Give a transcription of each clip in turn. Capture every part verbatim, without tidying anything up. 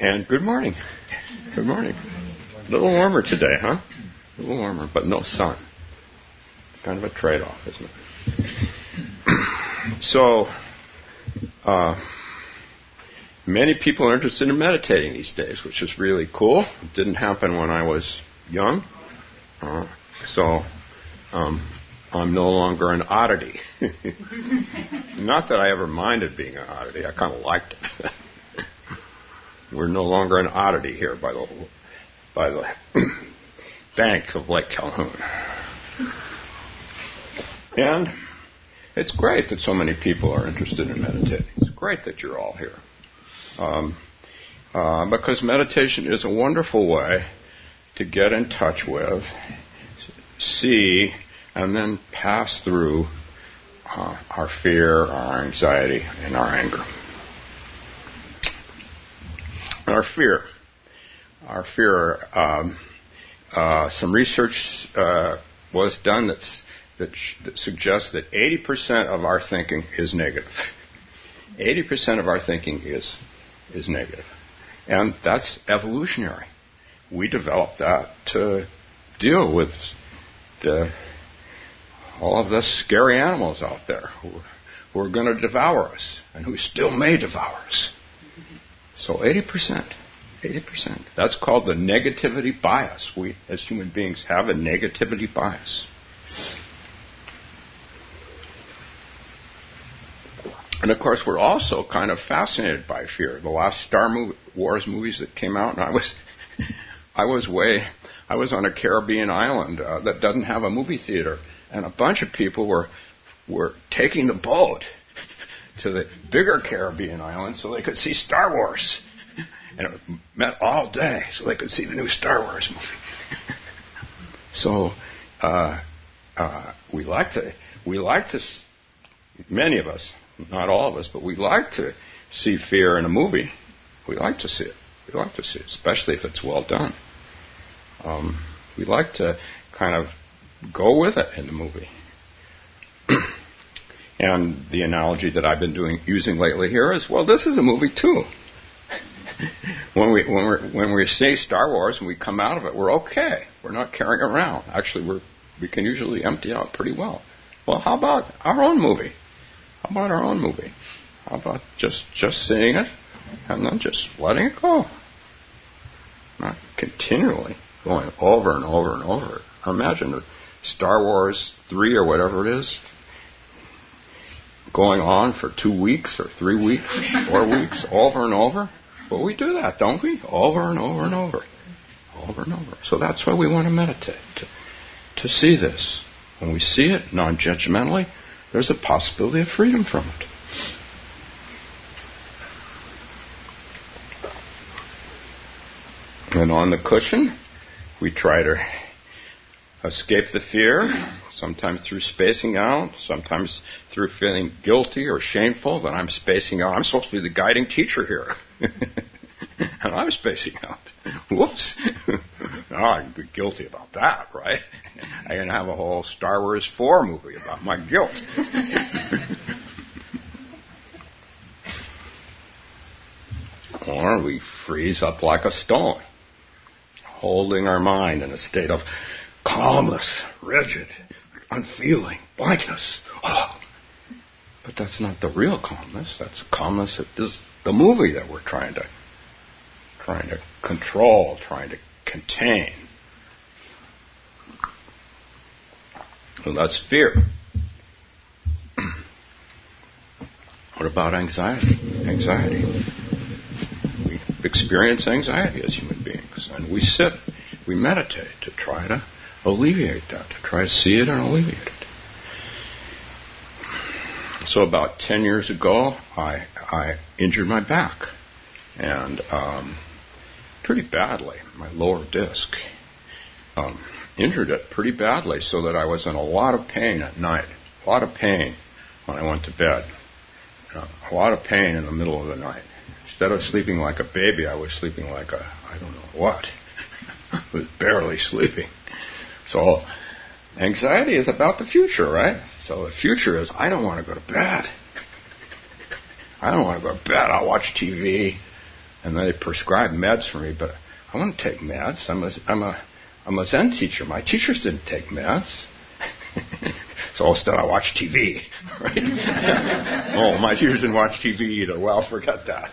And good morning. Good morning. A little warmer today, huh? A little warmer, but no sun. Kind of a trade-off, isn't it? So, uh, many people are interested in meditating these days, which is really cool. It didn't happen when I was young. Uh, so, um, I'm no longer an oddity. Not that I ever minded being an oddity. I kind of liked it. We're no longer an oddity here by the by the banks of Lake Calhoun. And it's great that so many people are interested in meditating. It's great that you're all here. Um, uh, because meditation is a wonderful way to get in touch with, see, and then pass through uh, our fear, our anxiety, and our anger. Our fear. Our fear. Um, uh, some research uh, was done that's, that, sh- that suggests that eighty percent of our thinking is negative. eighty percent of our thinking is is negative. And that's evolutionary. We developed that to deal with the, all of the scary animals out there who, who are going to devour us and who still may devour us. So eighty percent. eighty percent. That's called the negativity bias. We, as human beings, have a negativity bias. And, of course, we're also kind of fascinated by fear. The last Star movie, Wars movies that came out, and I was I was way, I was on a Caribbean island uh, that doesn't have a movie theater, and a bunch of people were were taking the boat to the bigger Caribbean island so they could see Star Wars. And it meant all day so they could see the new Star Wars movie. So uh, uh, we like to, we like to, many of us, not all of us, but we like to see fear in a movie. We like to see it. We like to see it, especially if it's well done. Um, we like to kind of go with it in the movie. And the analogy that I've been doing using lately here is, well, this is a movie too. when we when we when we see Star Wars and we come out of it, we're okay. We're not carrying it around. Actually, we're we can usually empty out pretty well. Well, how about our own movie? How about our own movie? How about just just seeing it and then just letting it go, not continually going over and over and over. Imagine Star Wars three or whatever it is, going on for two weeks or three weeks, four weeks, over and over. Well, we do that, don't we? Over and over and over. Over and over. So that's why we want to meditate, to, to see this. When we see it non-judgmentally, there's a possibility of freedom from it. And on the cushion, we try to escape the fear, sometimes through spacing out, sometimes through feeling guilty or shameful that I'm spacing out. I'm supposed to be the guiding teacher here. And I'm spacing out. Whoops. No, I can be guilty about that, right? I can have a whole Star Wars four movie about my guilt. Or we freeze up like a stone, holding our mind in a state of calmness, rigid, unfeeling, blankness. Oh. But that's not the real calmness. That's calmness that is the movie that we're trying to trying to control, trying to contain. Well, that's fear. What about anxiety? Anxiety. We experience anxiety as human beings, and we sit, we meditate to try to alleviate that, to try to see it and alleviate it. So about ten years ago, I I injured my back, and um, pretty badly, my lower disc. Um, injured it pretty badly so that I was in a lot of pain at night, a lot of pain when I went to bed, uh, a lot of pain in the middle of the night. Instead of sleeping like a baby, I was sleeping like a, I don't know what. I was barely sleeping. So anxiety is about the future, right? So the future is, I don't want to go to bed. I don't want to go to bed. I'll watch T V. And they prescribed meds for me, but I wouldn't take meds. I'm a, I'm a, I'm a Zen teacher. My teachers didn't take meds. So instead I watched T V, right? Oh, my teachers didn't watch T V either. Well, forget that.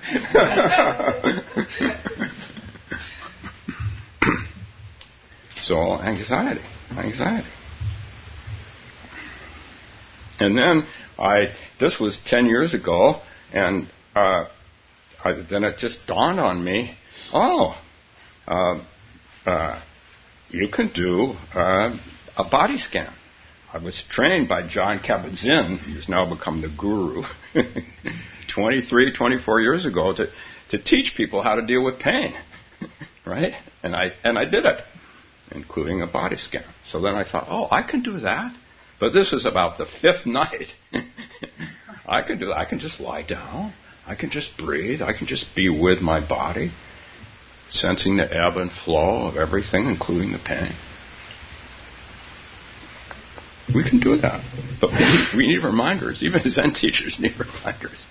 So anxiety, anxiety. And then I, this was ten years ago, and uh, I, then it just dawned on me, oh, uh, uh, you can do uh, a body scan. I was trained by John Kabat-Zinn, who's now become the guru, twenty-three, twenty-four years ago, to, to teach people how to deal with pain, right? And I and I did it, including a body scan. So then I thought, oh, I can do that. But this is about the fifth night. I can do that. I can just lie down. I can just breathe. I can just be with my body, sensing the ebb and flow of everything, including the pain. We can do that. But we need, we need reminders. Even Zen teachers need reminders.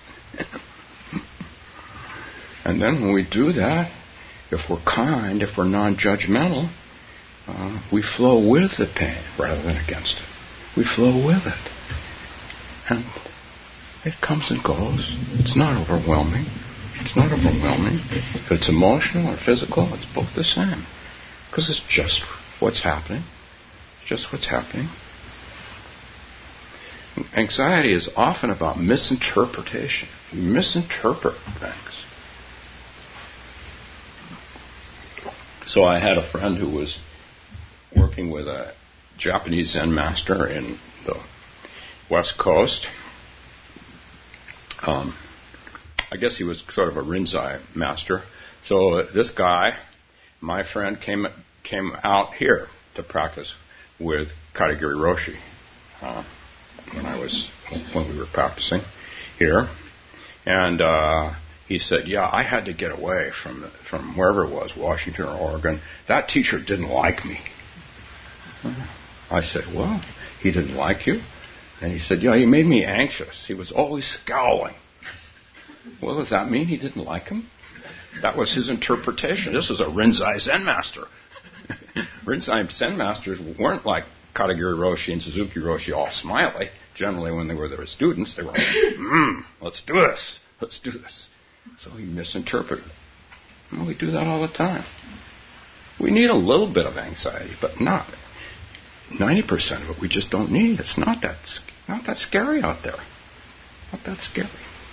And then when we do that, if we're kind, if we're non-judgmental, uh, we flow with the pain rather than against it. We flow with it. And it comes and goes. It's not overwhelming. It's not overwhelming. If it's emotional or physical, it's both the same. Because it's just what's happening. It's just what's happening. Anxiety is often about misinterpretation. You misinterpret things. So I had a friend who was working with a Japanese Zen master in the West Coast. Um, I guess he was sort of a Rinzai master. So uh, this guy, my friend, came came out here to practice with Katagiri Roshi uh, when I was when we were practicing here, and uh, he said, "Yeah, I had to get away from the, from wherever it was, Washington or Oregon. That teacher didn't like me." I said, "Well, he didn't like you?" And he said, "Yeah, he made me anxious. He was always scowling." Well, does that mean he didn't like him? That was his interpretation. This is a Rinzai Zen master. Rinzai Zen masters weren't like Katagiri Roshi and Suzuki Roshi, all smiley. Generally, when they were their students, they were like, mm, let's do this. Let's do this. So he misinterpreted. Well, we do that all the time. We need a little bit of anxiety, but not ninety percent of it we just don't need. It's not that, not that scary out there. Not that scary.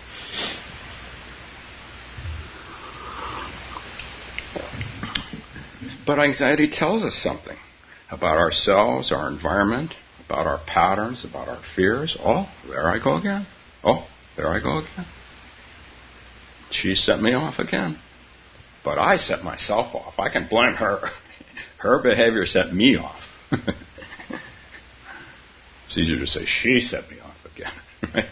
But anxiety tells us something about ourselves, our environment, about our patterns, about our fears. Oh, there I go again. Oh, there I go again. She set me off again. But I set myself off. I can blame her. Her behavior set me off. It's easier to say she set me off again, right?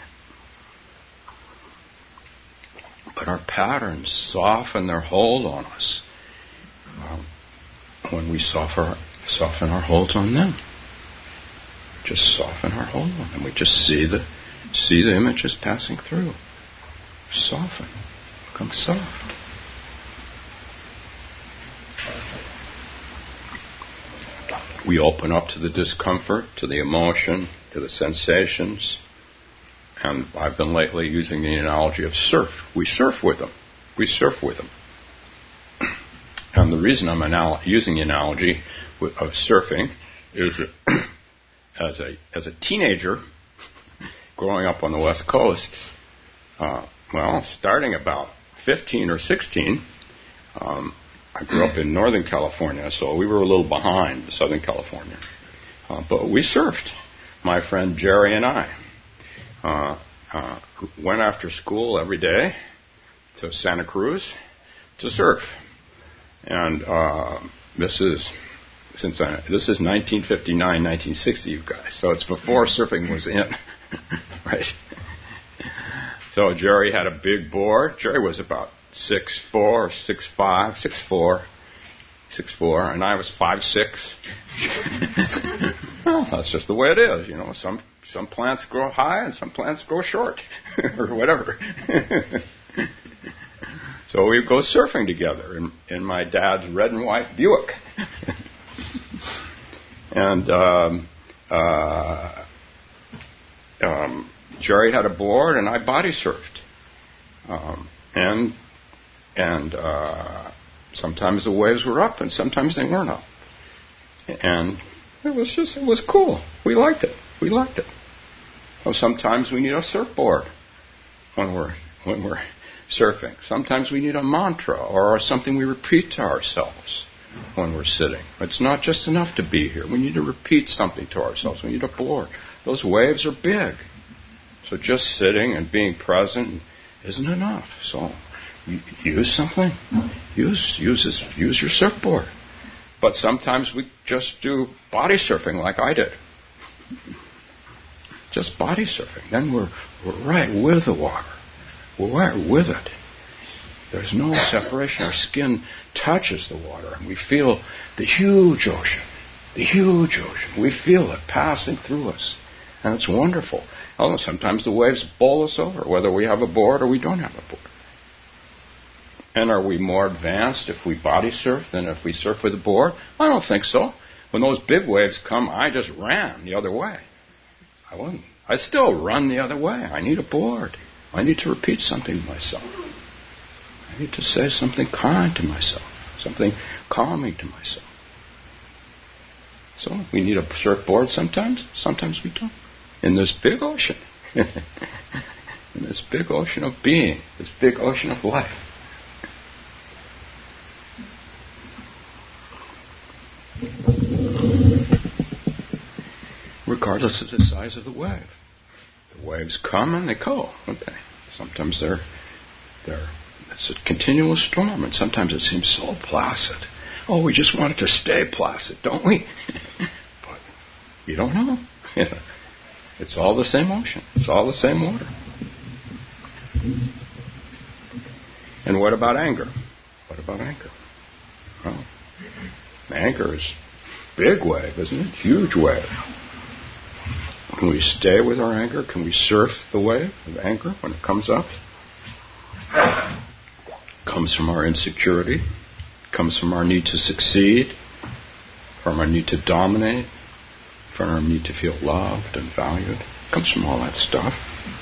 But our patterns soften their hold on us um, when we soften, soften our holds on them. Just soften our hold on them. We just see the see the images passing through. Soften. Become soft. We open up to the discomfort, to the emotion, to the sensations. And I've been lately using the analogy of surf. We surf with them. We surf with them. And the reason I'm anal- using the analogy of surfing is that as a as a teenager growing up on the West Coast, uh, well, starting about fifteen or sixteen, um, I grew up in Northern California, so we were a little behind Southern California. Uh, but we surfed, my friend Jerry and I. Uh, uh, went after school every day to Santa Cruz to surf. And uh, this is since I, this is nineteen fifty-nine, nineteen sixty, you guys. So it's before surfing was in, right? So Jerry had a big board. Jerry was about six four, six five, six four, six four, and I was five six. Well, that's just the way it is, you know. Some some plants grow high and some plants grow short, or whatever. So we'd go surfing together in, in my dad's red and white Buick. And um, uh, um, Jerry had a board, and I body surfed. Um, and and uh, sometimes the waves were up, and sometimes they weren't up. And it was just, it was cool. We liked it. We liked it. So sometimes we need a surfboard when we're when we're surfing. Sometimes we need a mantra or something we repeat to ourselves when we're sitting. It's not just enough to be here. We need to repeat something to ourselves. We need a board. Those waves are big. So just sitting and being present isn't enough. So use something. Use use this, use your surfboard. But sometimes we just do body surfing like I did. Just body surfing. Then we're, we're right with the water. We're right with it. There's no separation. Our skin touches the water, and we feel the huge ocean. The huge ocean. We feel it passing through us. And it's wonderful. Oh, sometimes the waves bowl us over, whether we have a board or we don't have a board. And are we more advanced if we body surf than if we surf with a board? I don't think so. When those big waves come, I just ran the other way. I wouldn't. I still run the other way. I need a board. I need to repeat something to myself. I need to say something kind to myself, something calming to myself. So we need a surfboard sometimes. Sometimes we don't. In this big ocean. In this big ocean of being. This big ocean of life. Regardless of the size of the wave. The waves come and they go. Okay. Sometimes they're, they're, it's a continual storm, and sometimes it seems so placid. Oh, we just want it to stay placid, don't we? But you don't know. It's all the same ocean. It's all the same water. And what about anger? What about anger? Well, anger is big wave, isn't it? Huge wave. Can we stay with our anger? Can we surf the wave of anger when it comes up? It comes from our insecurity. It comes from our need to succeed, from our need to dominate, from our need to feel loved and valued. It comes from all that stuff.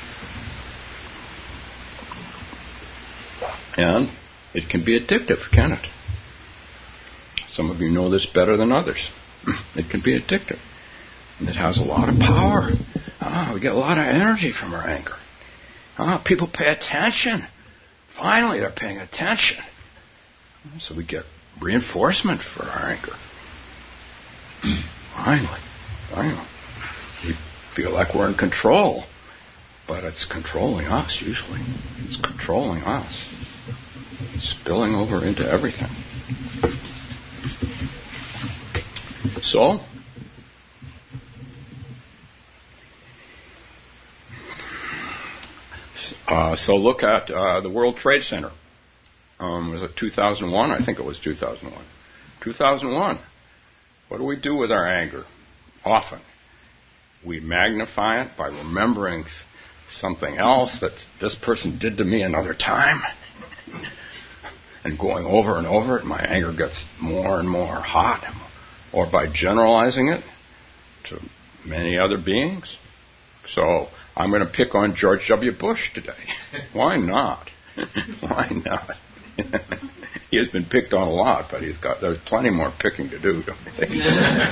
And it can be addictive, can it? Some of you know this better than others. It can be addictive. And it has a lot of power. Ah, we get a lot of energy from our anger. Ah, people pay attention. Finally, they're paying attention. So we get reinforcement for our anger. Finally. Finally. We feel like we're in control. But it's controlling us, usually. It's controlling us. It's spilling over into everything. So, uh, so look at uh, the World Trade Center. Um, was it two thousand one? I think it was two thousand one. two thousand one. What do we do with our anger? Often. We magnify it by remembering something else that this person did to me another time. And going over and over it, my anger gets more and more hot. Or by generalizing it to many other beings. So I'm going to pick on George W. Bush today. Why not? Why not? He has been picked on a lot, but he's got there's plenty more picking to do, don't you think?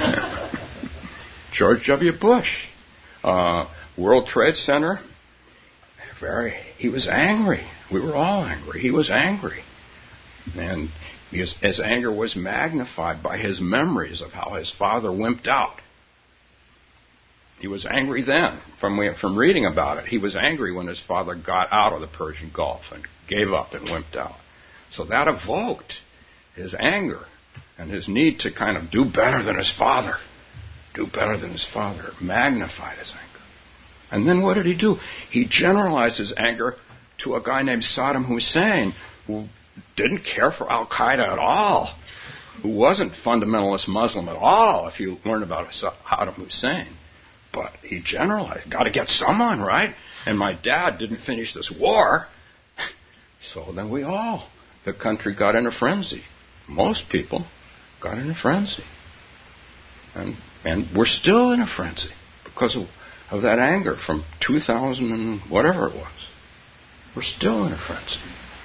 George W. Bush, uh, World Trade Center. Very. He was angry. We were all angry. He was angry, and his, his anger was magnified by his memories of how his father wimped out. He was angry then, from from reading about it. He was angry when his father got out of the Persian Gulf and gave up and wimped out. So that evoked his anger and his need to kind of do better than his father. Do better than his father. It magnified his anger. And then what did he do? He generalized his anger to a guy named Saddam Hussein, who didn't care for Al-Qaeda at all, who wasn't fundamentalist Muslim at all, if you learn about Saddam Hussein. But he generalized, got to get someone, right? And my dad didn't finish this war. So then we all, the country got in a frenzy. Most people got in a frenzy. And and we're still in a frenzy because of, of that anger from two thousand and whatever it was. We're still in a frenzy.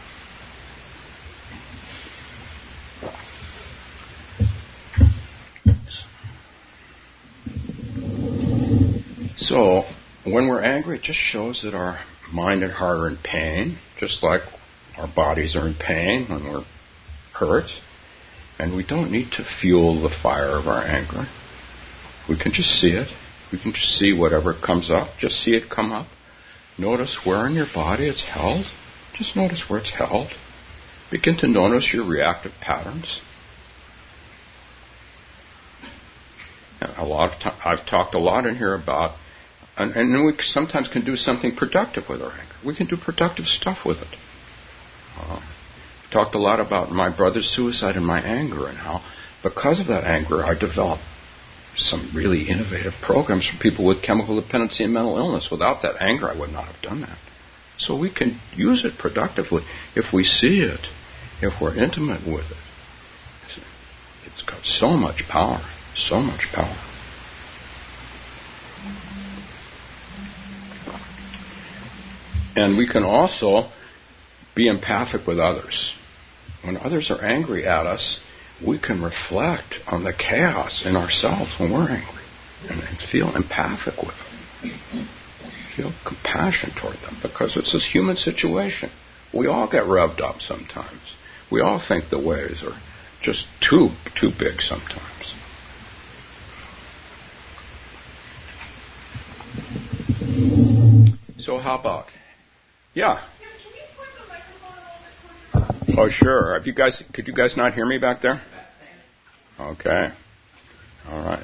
So, when we're angry, it just shows that our mind and heart are in pain, just like our bodies are in pain when we're hurt. And we don't need to fuel the fire of our anger. We can just see it. We can just see whatever comes up. Just see it come up. Notice where in your body it's held. Just notice where it's held. Begin to notice your reactive patterns. And a lot of time, I've talked a lot in here about, and, and we sometimes can do something productive with our anger. We can do productive stuff with it. Uh, talked a lot about my brother's suicide and my anger, and how because of that anger I developed some really innovative programs for people with chemical dependency and mental illness. Without that anger, I would not have done that. So we can use it productively if we see it, if we're intimate with it. It's got so much power, so much power. And we can also be empathic with others. When others are angry at us, we can reflect on the chaos in ourselves when we're angry and, and feel empathic with them. Feel compassion toward them because it's this human situation. We all get revved up sometimes. We all think the waves are just too, too big sometimes. So how about, yeah. Oh, sure. Have you guys? Could you guys not hear me back there? Okay. All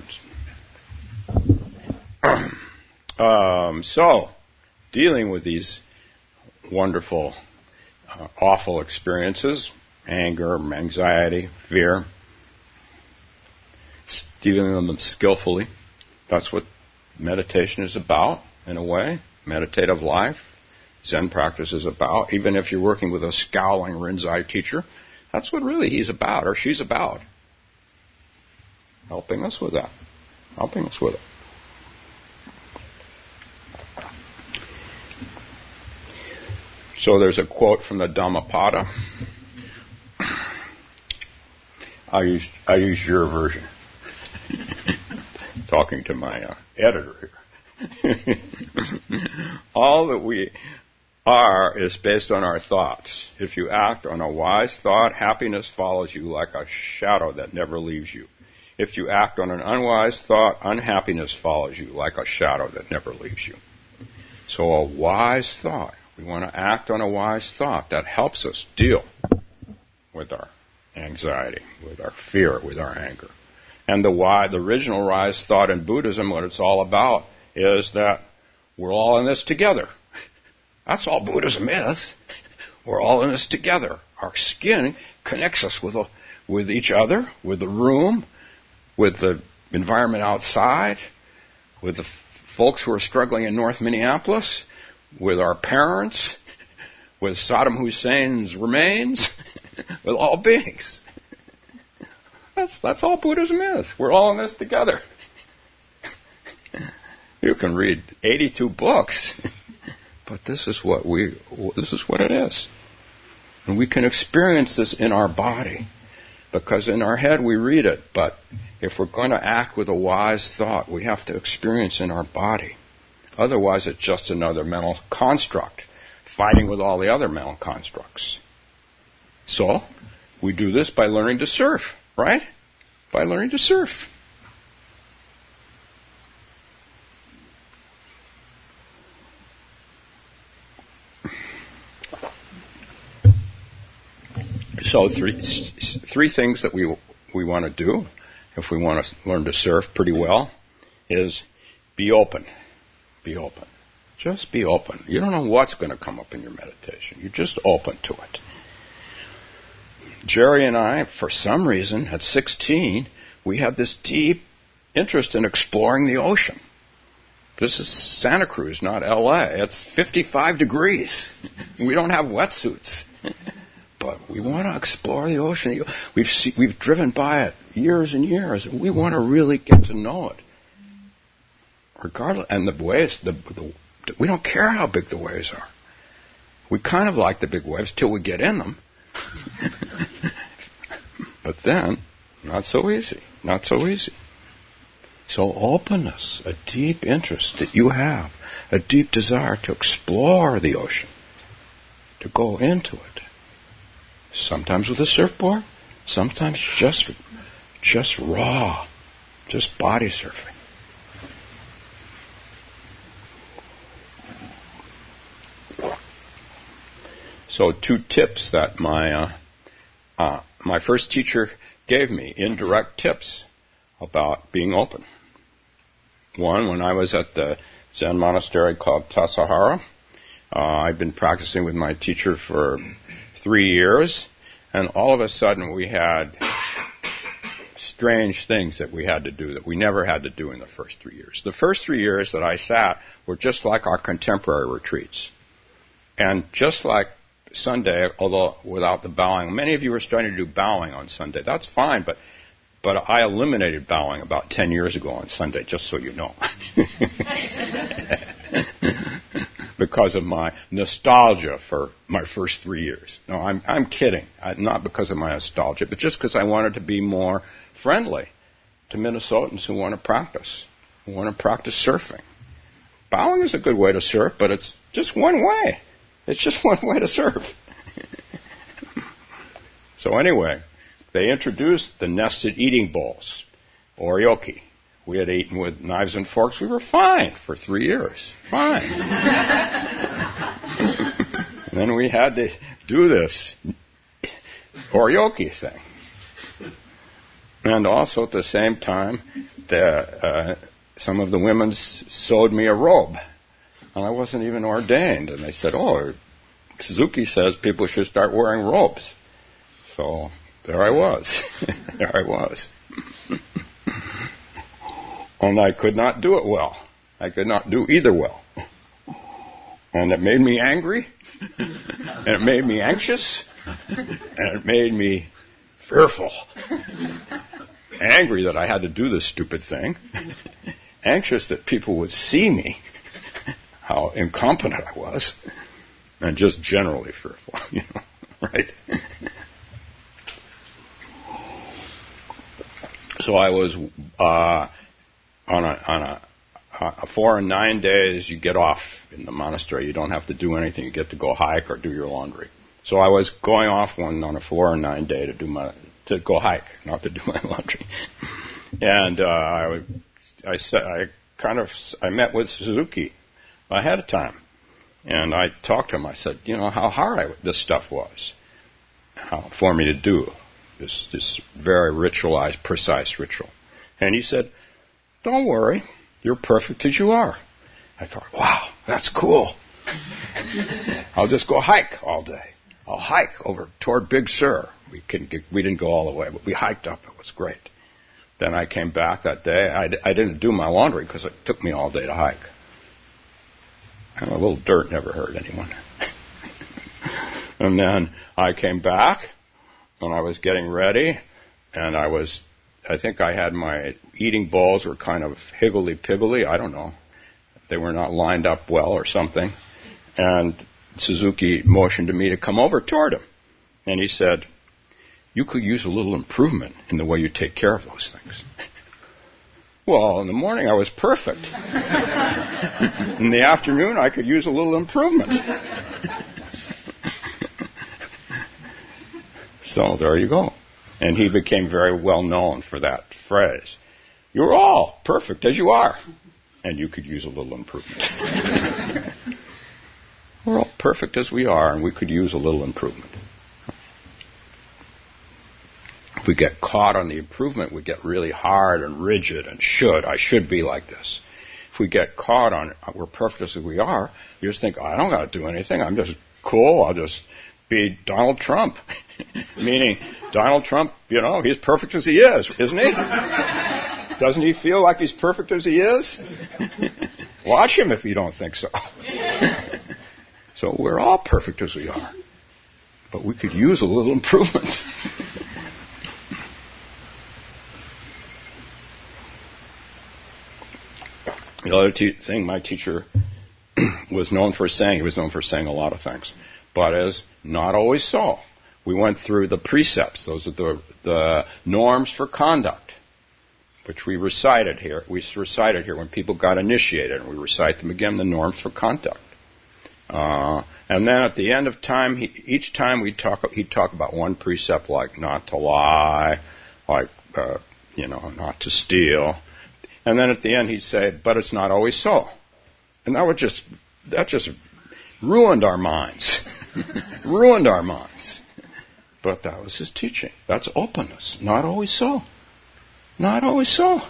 right. um, so, dealing with these wonderful, uh, awful experiences, anger, anxiety, fear, dealing with them skillfully. That's what meditation is about, in a way. Meditative life. Zen practice is about. Even if you're working with a scowling Rinzai teacher, that's what really he's about, or she's about. Helping us with that. Helping us with it. So there's a quote from the Dhammapada. I use I use your version. Talking to my uh, editor here. All that we are is based on our thoughts. If you act on a wise thought, happiness follows you like a shadow that never leaves you. If you act on an unwise thought, unhappiness follows you like a shadow that never leaves you. So a wise thought. We want to act on a wise thought that helps us deal with our anxiety, with our fear, with our anger. And the why, the original wise thought in Buddhism, what it's all about, is that we're all in this together. That's all Buddhism is. We're all in this together. Our skin connects us with a, with each other, with the room, with the environment outside, with the f- folks who are struggling in North Minneapolis, with our parents, with Saddam Hussein's remains, with all beings. That's that's all Buddhism is. We're all in this together. You can read eighty-two books, but this is what we this is what it is. And we can experience this in our body, because in our head we read it, but if we're going to act with a wise thought, we have to experience in our body. Otherwise, it's just another mental construct, fighting with all the other mental constructs. So, we do this by learning to surf, right? By learning to surf. So, three three things that we we want to do, if we want to learn to surf pretty well, is be open. Be open. Just be open. You don't know what's going to come up in your meditation. You're just open to it. Jerry and I, for some reason, at sixteen, we had this deep interest in exploring the ocean. This is Santa Cruz, not L A. It's fifty-five degrees. We don't have wetsuits. But we want to explore the ocean. We've see, we've driven by it years and years, and we want to really get to know it. Regardless, and the waves, the, the, we don't care how big the waves are. We kind of like the big waves till we get in them. But then, not so easy. Not so easy. So openness, a deep interest that you have, a deep desire to explore the ocean, to go into it. Sometimes with a surfboard, sometimes just, just raw, just body surfing. So two tips that my uh, uh, my first teacher gave me, indirect tips about being open. One, when I was at the Zen monastery called Tassajara, uh, I'd been practicing with my teacher for three years, and all of a sudden we had strange things that we had to do that we never had to do in the first three years. The first three years that I sat were just like our contemporary retreats. And just like Sunday, although without the bowing, many of you are starting to do bowing on Sunday. That's fine, but But I eliminated bowing about ten years ago on Sunday, just so you know. Because of my nostalgia for my first three years. No, I'm I'm kidding. I, not because of my nostalgia, but just because I wanted to be more friendly to Minnesotans who want to practice, who want to practice surfing. Bowing is a good way to surf, but it's just one way. It's just one way to surf. So anyway, they introduced the nested eating bowls, oryoki. We had eaten with knives and forks. We were fine for three years. Fine. And then we had to do this oryoki thing. And also at the same time, the, uh, some of the women sewed me a robe. And I wasn't even ordained. And they said, oh, Suzuki says people should start wearing robes. So there I was. there I was. And I could not do it well. I could not do either well. And it made me angry. And it made me anxious. And it made me fearful. Angry that I had to do this stupid thing. Anxious that people would see me, how incompetent I was. And just generally fearful, you know, right? So I was uh, on a on a, a four and nine days. You get off in the monastery. You don't have to do anything. You get to go hike or do your laundry. So I was going off one on a four and nine day to do my to go hike, not to do my laundry. And uh, I I said I kind of I met with Suzuki ahead of time, and I talked to him. I said, you know, how hard I, this stuff was, how for me to do. This, this very ritualized, precise ritual. And he said, don't worry, you're perfect as you are. I thought, wow, that's cool. I'll just go hike all day. I'll hike over toward Big Sur. We, can get, we didn't go all the way, but we hiked up. It was great. Then I came back that day. I, I didn't do my laundry because it took me all day to hike. And a little dirt never hurt anyone. And then I came back. And I was getting ready, and I was, I think I had my eating bowls were kind of higgledy-piggledy, I don't know. They were not lined up well or something. And Suzuki motioned to me to come over toward him. And he said, you could use a little improvement in the way you take care of those things. Well, in the morning I was perfect. In the afternoon I could use a little improvement. So there you go. And he became very well known for that phrase. You're all perfect as you are. And you could use a little improvement. We're all perfect as we are, and we could use a little improvement. If we get caught on the improvement, we get really hard and rigid and should. I should be like this. If we get caught on we're perfect as we are, you just think, oh, I don't got to do anything. I'm just cool. I'll just be Donald Trump. Meaning, Donald Trump, you know, he's perfect as he is, isn't he? Doesn't he feel like he's perfect as he is? Watch him if you don't think so. So we're all perfect as we are. But we could use a little improvement. The other te- thing my teacher was known for saying, he was known for saying a lot of things, but as not always so. We went through the precepts. Those are the, the norms for conduct, which we recited here. We recited here when people got initiated, and we recite them again, the norms for conduct. Uh, and then at the end of time, he, each time we'd talk, he'd talk about one precept, like not to lie, like, uh, you know, not to steal. And then at the end, he'd say, but it's not always so. And that would just, that just ruined our minds. ruined our minds. But that was his teaching. That's openness. Not always so. Not always so.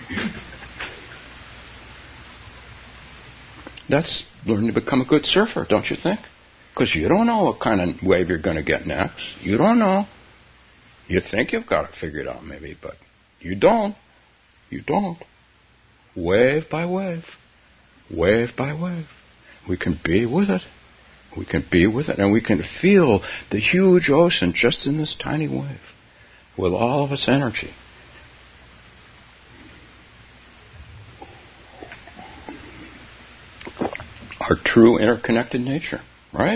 That's learning to become a good surfer, don't you think? Because you don't know what kind of wave you're going to get next. You don't know. You think you've got it figured out, maybe, but you don't. You don't. Wave by wave. Wave by wave. We can be with it. We can be with it, and we can feel the huge ocean just in this tiny wave with all of its energy. Our true interconnected nature, right?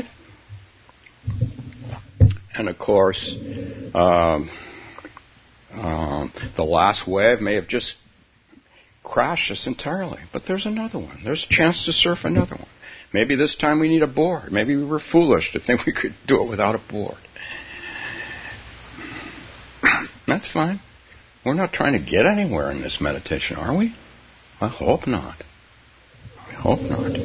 And of course, um, um, the last wave may have just crashed us entirely, but there's another one. There's a chance to surf another one. Maybe this time we need a board. Maybe we were foolish to think we could do it without a board. That's fine. We're not trying to get anywhere in this meditation, are we? I hope not. I hope not.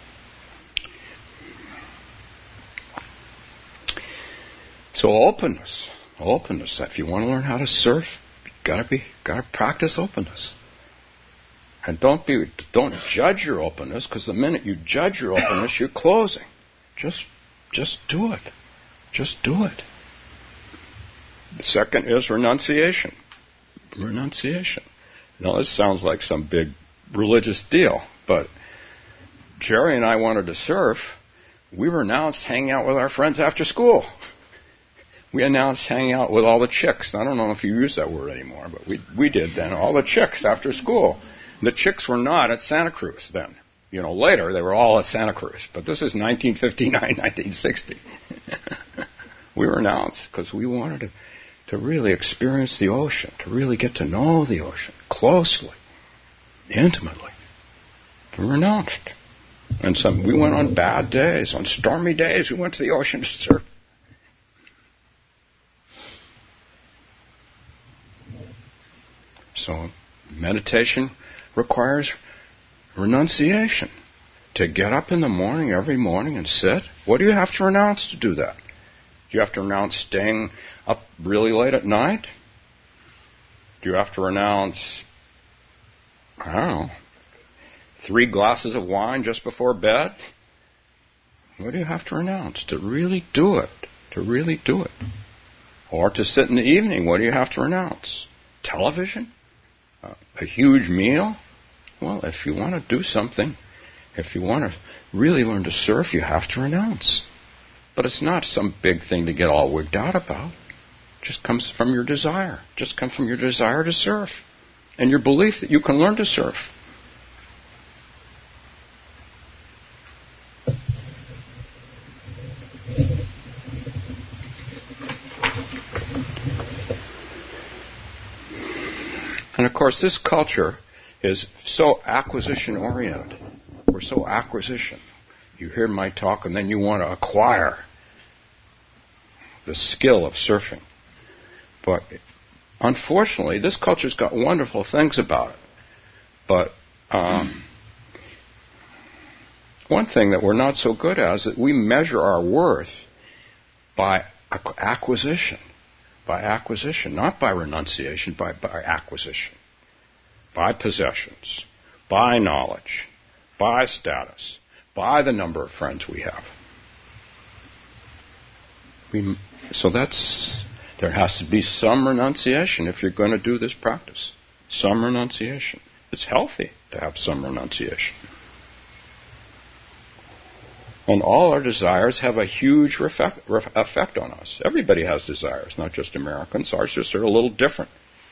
So openness, openness. If you want to learn how to surf, you gotta be, gotta practice openness. And don't be, don't judge your openness, because the minute you judge your openness, you're closing. Just, just do it. Just do it. The second is renunciation. Renunciation. Now, this sounds like some big religious deal, but Jerry and I wanted to surf. We renounced hanging out with our friends after school. We announced hanging out with all the chicks. I don't know if you use that word anymore, but we we did then. All the chicks after school. The chicks were not at Santa Cruz then. You know, later they were all at Santa Cruz. But this is nineteen fifty-nine, nineteen sixty. We renounced because we wanted to, to really experience the ocean, to really get to know the ocean closely, intimately. We renounced. And some, we went on bad days, on stormy days, we went to the ocean to surf. So meditation requires renunciation. To get up in the morning, every morning, and sit, what do you have to renounce to do that? Do you have to renounce staying up really late at night? Do you have to renounce, I don't know, three glasses of wine just before bed? What do you have to renounce to really do it? To really do it. Or to sit in the evening, what do you have to renounce? Television? Uh, a huge meal? Well, if you want to do something, if you want to really learn to surf, you have to renounce. But it's not some big thing to get all wigged out about. It just comes from your desire. It just comes from your desire to surf. And your belief that you can learn to surf. And of course, this culture is so acquisition-oriented. We're so acquisition. You hear my talk and then you want to acquire the skill of surfing. But unfortunately, this culture's got wonderful things about it. But um, one thing that we're not so good at is that we measure our worth by acquisition. By acquisition, not by renunciation, by, by acquisition. By possessions, by knowledge, by status, by the number of friends we have. We, so that's, there has to be some renunciation if you're going to do this practice. Some renunciation. It's healthy to have some renunciation. And all our desires have a huge effect, effect on us. Everybody has desires, not just Americans. Ours just are a little different.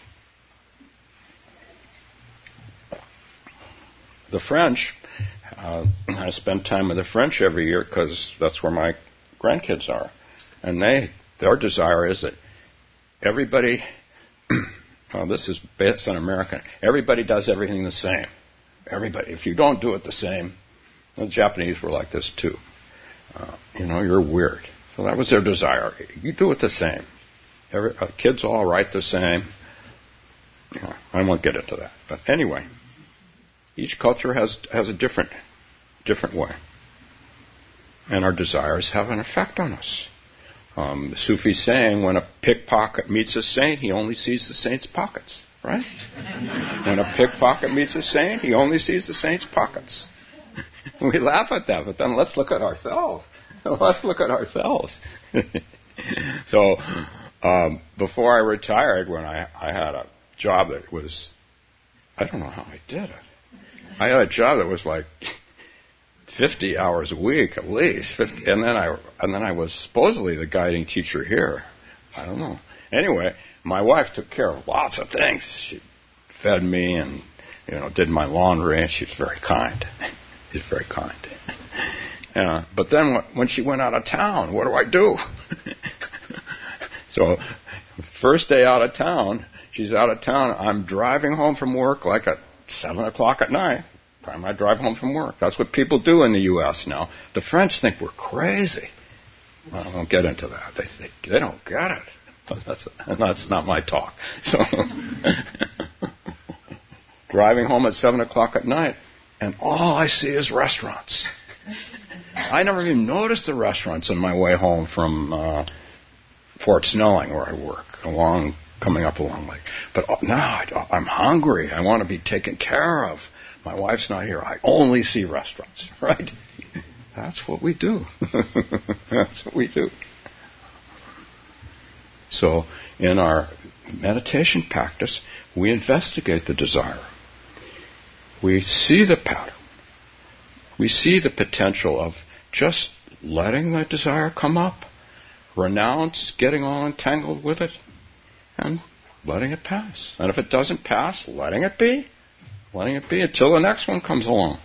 The French, uh, I spend time with the French every year because that's where my grandkids are. And they, their desire is that everybody, well, this is based on American, everybody does everything the same. Everybody. If you don't do it the same, the Japanese were like this too. Uh, you know, you're weird. So that was their desire. You do it the same. Every, uh, kids all write the same. You know, I won't get into that. But anyway, each culture has has a different different way, and our desires have an effect on us. Um, the Sufi saying, when a pickpocket meets a saint, he only sees the saint's pockets. Right? When a pickpocket meets a saint, he only sees the saint's pockets. We laugh at that, but then let's look at ourselves. Let's look at ourselves. So, um, before I retired, when I, I had a job that was, I don't know how I did it. I had a job that was like fifty hours a week at least, fifty, and then I and then I was supposedly the guiding teacher here. I don't know. Anyway, my wife took care of lots of things. She fed me and, you know, did my laundry, and she was very kind. She's very kind. Uh, but then when she went out of town, what do I do? So, first day out of town, she's out of town. I'm driving home from work like at seven o'clock at night. Time I drive home from work. That's what people do in the U S now. The French think we're crazy. Well, I won't get into that. They they, they don't get it. That's that's not my talk. So, driving home at seven o'clock at night, and all I see is restaurants. I never even noticed the restaurants on my way home from uh, Fort Snelling, where I work, along coming up along Lake. But now I, I'm hungry. I want to be taken care of. My wife's not here. I only see restaurants. Right? That's what we do. That's what we do. So, in our meditation practice, we investigate the desire. We see the pattern. We see the potential of just letting the desire come up, renounce getting all entangled with it, and letting it pass. And if it doesn't pass, letting it be. Letting it be until the next one comes along.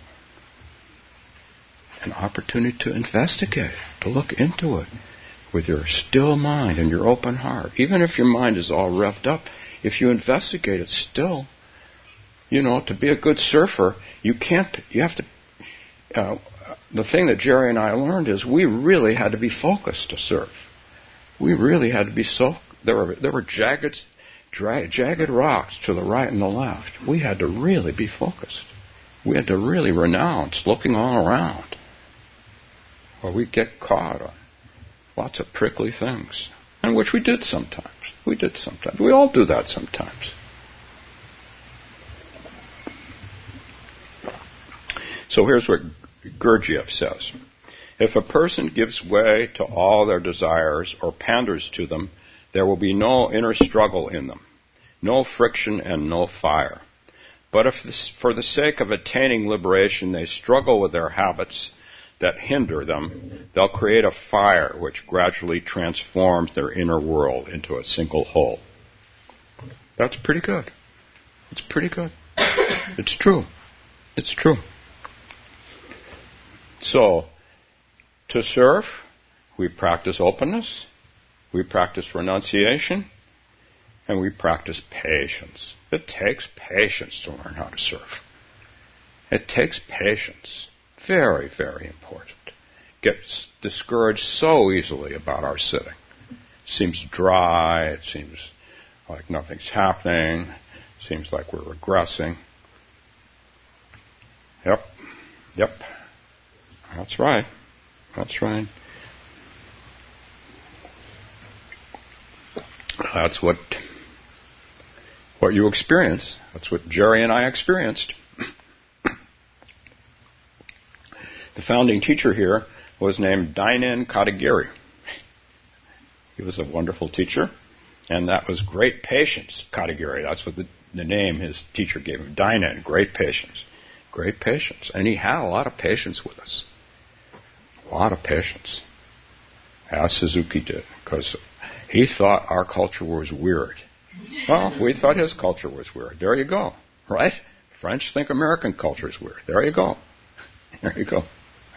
An opportunity to investigate, to look into it with your still mind and your open heart. Even if your mind is all revved up, if you investigate it still, you know, to be a good surfer, you can't, you have to, uh, the thing that Jerry and I learned is we really had to be focused to surf. We really had to be so, there were, there were jagged, dra- jagged rocks to the right and the left. We had to really be focused. We had to really renounce looking all around, or we'd get caught on lots of prickly things, and which we did sometimes. We did sometimes. We all do that sometimes. So here's what Gurdjieff says. If a person gives way to all their desires or panders to them, there will be no inner struggle in them, no friction and no fire. But if this, for the sake of attaining liberation they struggle with their habits that hinder them, they'll create a fire which gradually transforms their inner world into a single whole. That's pretty good. It's pretty good. It's true. It's true. So, to surf, we practice openness, we practice renunciation, and we practice patience. It takes patience to learn how to surf. It takes patience. Very, very important. Get discouraged so easily about our sitting. It seems dry, it seems like nothing's happening, it seems like we're regressing. Yep, yep. That's right. That's right. That's what what you experience. That's what Jerry and I experienced. The founding teacher here was named Dainen Katagiri. He was a wonderful teacher, and that was great patience, Katagiri. That's what the, the name his teacher gave him, Dainen, great patience. Great patience. And he had a lot of patience with us. A lot of patience. As Suzuki did, because he thought our culture was weird. Well, we thought his culture was weird. There you go. Right? French think American culture is weird. There you go. There you go.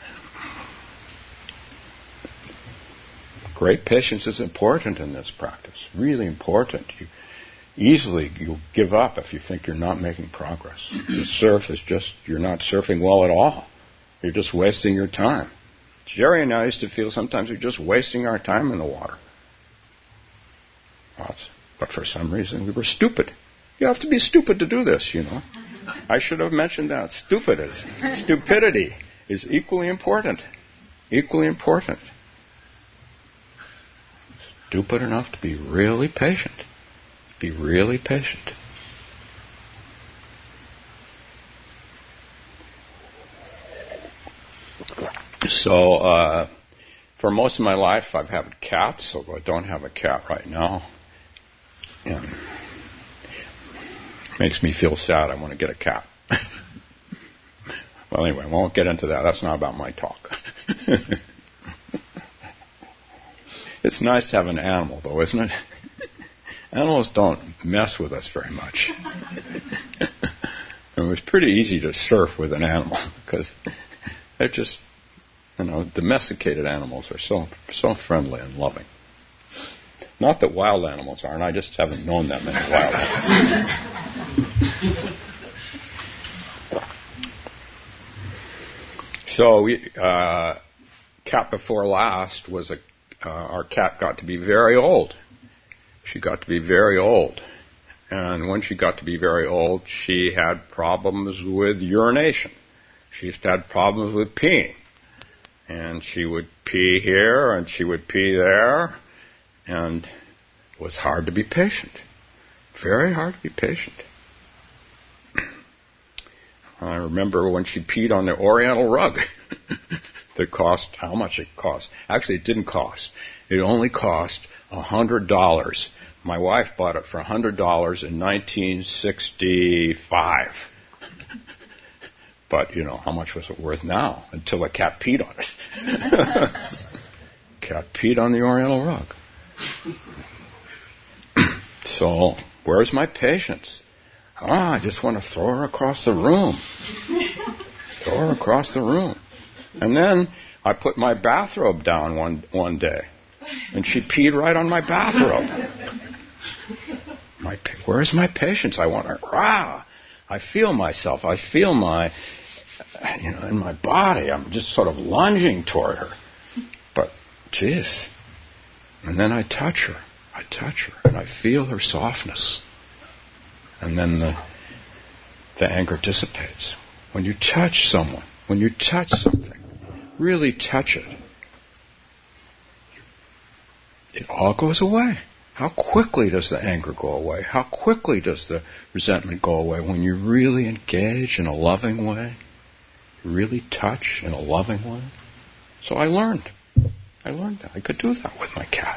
Great patience is important in this practice. Really important. You easily you'll give up if you think you're not making progress. The surf is just, you're not surfing well at all. You're just wasting your time. Jerry and I used to feel sometimes we're just wasting our time in the water. But for some reason we were stupid. You have to be stupid to do this, you know. I should have mentioned that. Stupid is, stupidity is equally important. Equally important. Stupid enough to be really patient. Be really patient. So, uh, for most of my life, I've had cats, although I don't have a cat right now. And it makes me feel sad. I want to get a cat. Well, anyway, I won't get into that. That's not about my talk. It's nice to have an animal, though, isn't it? Animals don't mess with us very much. It was pretty easy to surf with an animal because they're just, you know, domesticated animals are so so friendly and loving. Not that wild animals aren't. I just haven't known that many wild animals. So, we, uh, cat before last was a, uh, our cat got to be very old. She got to be very old. And when she got to be very old, she had problems with urination. She used to have problems with peeing. And she would pee here and she would pee there. And it was hard to be patient. Very hard to be patient. I remember when she peed on the Oriental rug. That cost, how much it cost? Actually, it didn't cost. It only cost one hundred dollars. My wife bought it for one hundred dollars in nineteen sixty-five. But, you know, how much was it worth now? Until a cat peed on it. Cat peed on the Oriental rug. So, where's my patience? Ah, I just want to throw her across the room. Throw her across the room. And then I put my bathrobe down one one day. And she peed right on my bathrobe. My, where's my patience? I want her. Rah! I feel myself. I feel my, you know, in my body. I'm just sort of lunging toward her. But, geez. And then I touch her. I touch her. And I feel her softness. And then the, the anger dissipates. When you touch someone, when you touch something, really touch it, it all goes away. How quickly does the anger go away? How quickly does the resentment go away when you really engage in a loving way? Really touch in a loving way? So I learned. I learned that. I could do that with my cat.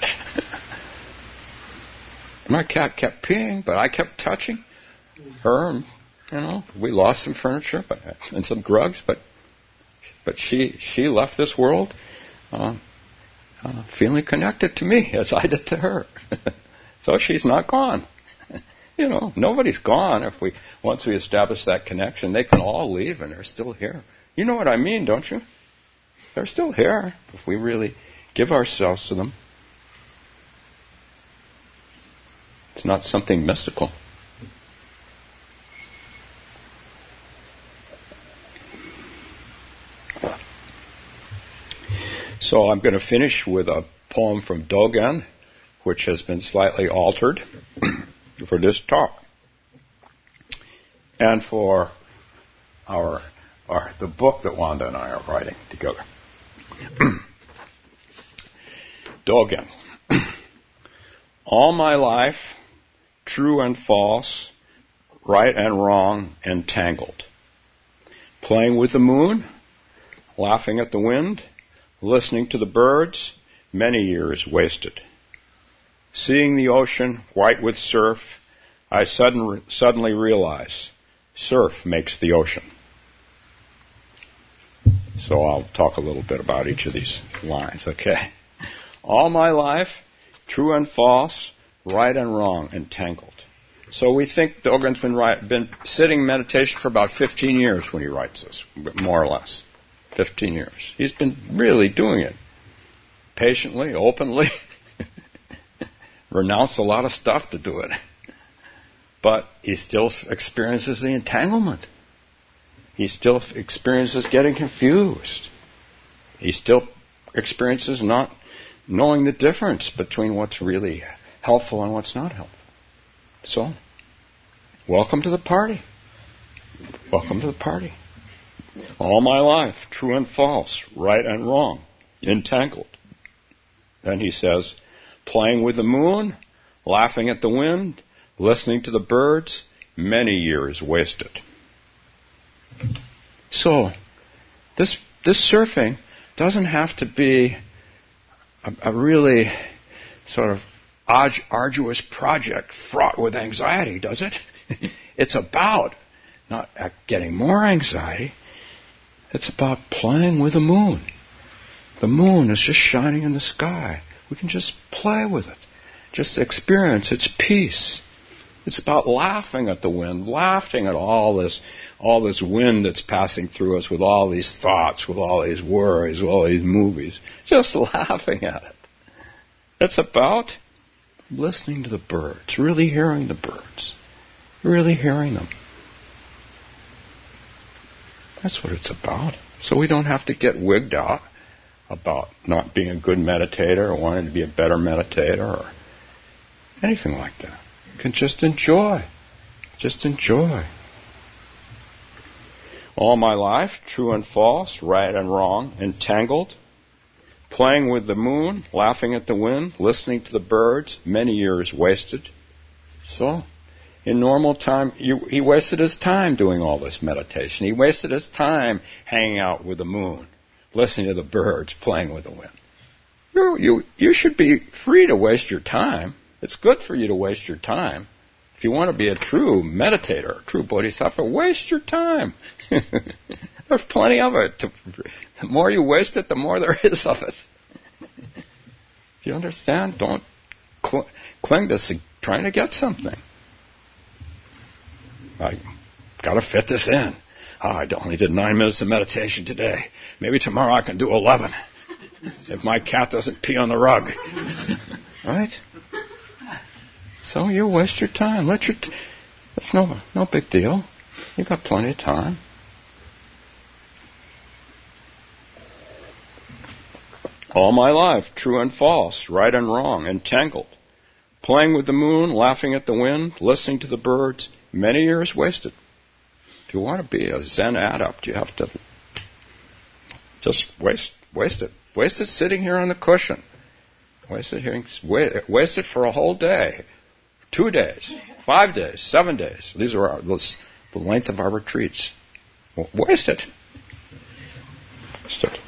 My cat kept peeing, but I kept touching her. And, you know, we lost some furniture but, and some drugs, but but she she left this world uh, uh, feeling connected to me as I did to her. So she's not gone. You know, nobody's gone. If we once we establish that connection, they can all leave and they're still here. You know what I mean, don't you? They're still here if we really give ourselves to them. It's not something mystical. So I'm going to finish with a poem from Dogen, which has been slightly altered for this talk, and for our, our the book that Wanda and I are writing together. Dogen. All my life, true and false, right and wrong, entangled. Playing with the moon, laughing at the wind, listening to the birds, many years wasted. Seeing the ocean white with surf, I sudden, suddenly realize surf makes the ocean. So I'll talk a little bit about each of these lines, okay? All my life, true and false, right and wrong, entangled. So we think Dogen's been, write, been sitting in meditation for about fifteen years when he writes this, more or less. fifteen years. He's been really doing it. Patiently, openly. Renounced a lot of stuff to do it. But he still experiences the entanglement. He still experiences getting confused. He still experiences not knowing the difference between what's really helpful and what's not helpful. So, welcome to the party. Welcome to the party. All my life, true and false, right and wrong, entangled. Then he says, playing with the moon, laughing at the wind, listening to the birds, many years wasted. So, this this surfing doesn't have to be a, a really sort of arduous project fraught with anxiety, does it? It's about not getting more anxiety. It's about playing with the moon. The moon is just shining in the sky. We can just play with it. Just experience its peace. It's about laughing at the wind, laughing at all this, all this wind that's passing through us with all these thoughts, with all these worries, with all these movies. Just laughing at it. It's about listening to the birds, really hearing the birds, really hearing them. That's what it's about. So we don't have to get wigged out about not being a good meditator or wanting to be a better meditator or anything like that. You can just enjoy. Just enjoy. All my life, true and false, right and wrong, entangled, playing with the moon, laughing at the wind, listening to the birds, many years wasted. So, in normal time, you, he wasted his time doing all this meditation. He wasted his time hanging out with the moon, listening to the birds, playing with the wind. You, you, you should be free to waste your time. It's good for you to waste your time. If you want to be a true meditator, a true bodhisattva, waste your time. There's plenty of it. The more you waste it, the more there is of it. Do you understand? Don't cl- cling to trying to get something. I got to fit this in. Oh, I only did nine minutes of meditation today. Maybe tomorrow I can do eleven. If my cat doesn't pee on the rug. Right? So you waste your time. Let your t- That's no no big deal. You've got plenty of time. All my life, true and false, right and wrong, entangled. Playing with the moon, laughing at the wind, listening to the birds, many years wasted. If you want to be a Zen adept, you have to just waste waste it. Waste it sitting here on the cushion. Waste it here. Waste it for a whole day. Two days, five days, seven days. These are our, this, the length of our retreats. Waste it. Waste it.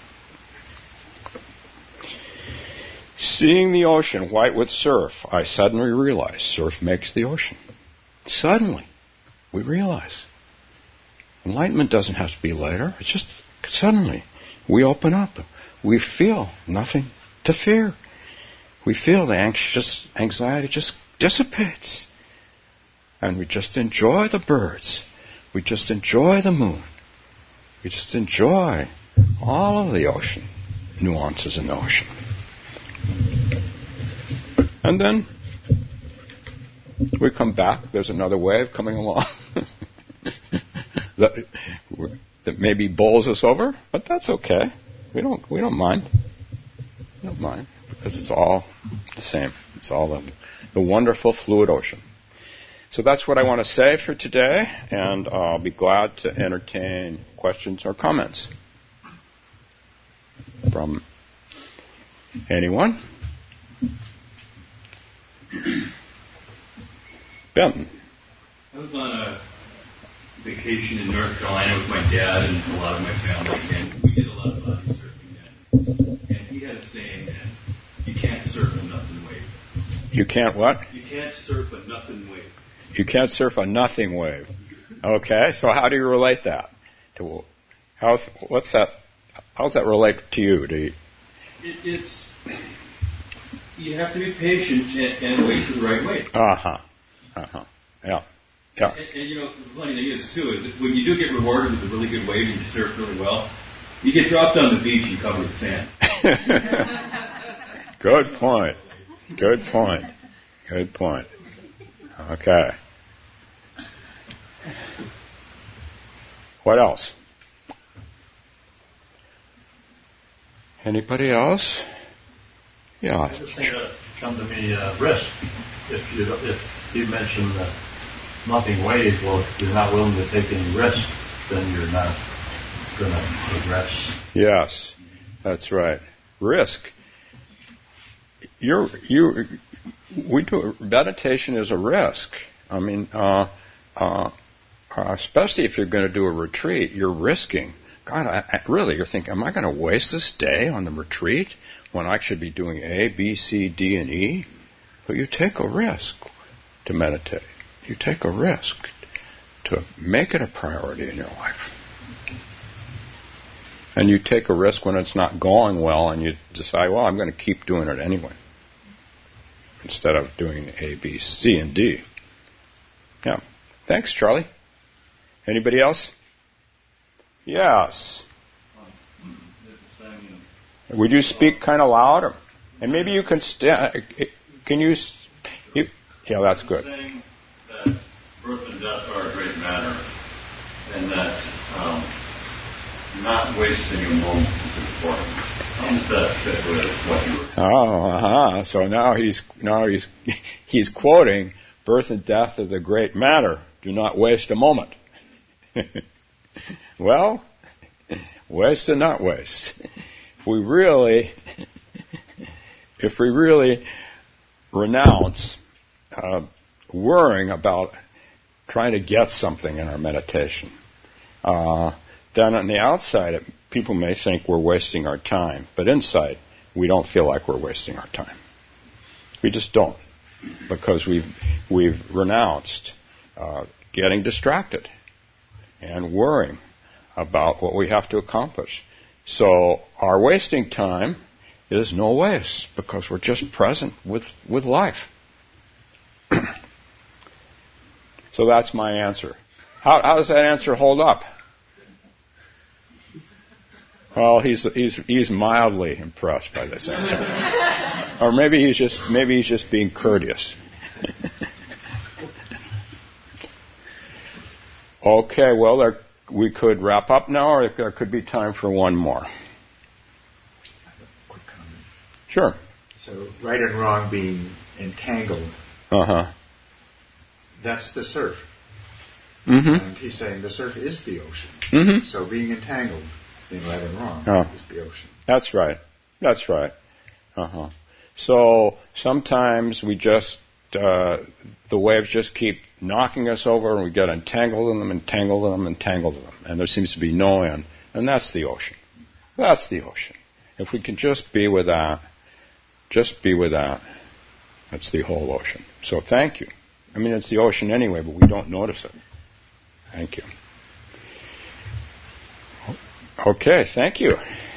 Seeing the ocean white with surf, I suddenly realized surf makes the ocean. Suddenly, we realize. Enlightenment doesn't have to be later. It's just suddenly we open up. We feel nothing to fear. We feel the anxious anxiety just dissipates. And we just enjoy the birds. We just enjoy the moon. We just enjoy all of the ocean, nuances in the ocean. And then we come back. There's another wave coming along that, that maybe bowls us over, but that's okay. We don't we don't mind. We don't mind because it's all the same. It's all the, the wonderful fluid ocean. So that's what I want to say for today, and I'll be glad to entertain questions or comments from anyone. Ben. I was on a vacation in North Carolina with my dad and a lot of my family, and we did a lot of body surfing then. And he had a saying that you can't surf a nothing wave. You can't what? You can't surf a nothing wave. You can't surf a nothing wave. Okay, so how do you relate that to how? What's that? how's that relate to you? Do you? It, it's you have to be patient and, and wait for the right wave. Uh huh. Uh huh. Yeah. Yeah. And, and you know, the funny thing is too is that when you do get rewarded with a really good wave and you surf really well, you get dropped on the beach and covered with sand. Good point. Good point. Good point. Okay. What else? Anybody else? Yeah. I just think it come to me uh, risk. If you if you mentioned the nothing wave, well, if you're not willing to take any risk, then you're not going to progress. Yes, that's right. Risk. You're you. We do meditation is a risk. I mean, uh, uh, especially if you're going to do a retreat, you're risking. God, I, I, really, you're thinking, am I going to waste this day on the retreat when I should be doing A, B, C, D, and E? But you take a risk to meditate. You take a risk to make it a priority in your life. And you take a risk when it's not going well and you decide, well, I'm going to keep doing it anyway, instead of doing A, B, C, and D. Yeah. Thanks, Charlie. Anybody else? Yes. Would you speak kind of louder? And maybe you can stand. Can you, you? Yeah, that's good. Saying that birth and death are a great matter, and that um, not wasting a moment is important. How does that fit with what you were? Oh, uh-huh. So now he's now he's he's quoting birth and death are the great matter. Do not waste a moment. Well, waste or not waste. If we really, if we really renounce uh, worrying about trying to get something in our meditation, uh, then on the outside, it, people may think we're wasting our time, but inside, we don't feel like we're wasting our time. We just don't, because we've we've renounced uh, getting distracted and worrying about what we have to accomplish. So our wasting time is no waste, because we're just present with, with life. So that's my answer. How, how does that answer hold up? Well, he's he's he's mildly impressed by this answer, or maybe he's just maybe he's just being courteous. Okay, well, there, we could wrap up now, or there could be time for one more. Quick comment. Sure. So, right and wrong being entangled. Uh huh. That's the surf. Mm-hmm. And he's saying the surf is the ocean. Mm-hmm. So being entangled in right and wrong oh. is the ocean. That's right. That's right. Uh-huh. So sometimes we just, uh, the waves just keep knocking us over and we get entangled in them, entangled in them, entangled in them. And there seems to be no end. And that's the ocean. That's the ocean. If we can just be with that, just be with that, that's the whole ocean. So thank you. I mean, it's the ocean anyway, but we don't notice it. Thank you. Okay, thank you.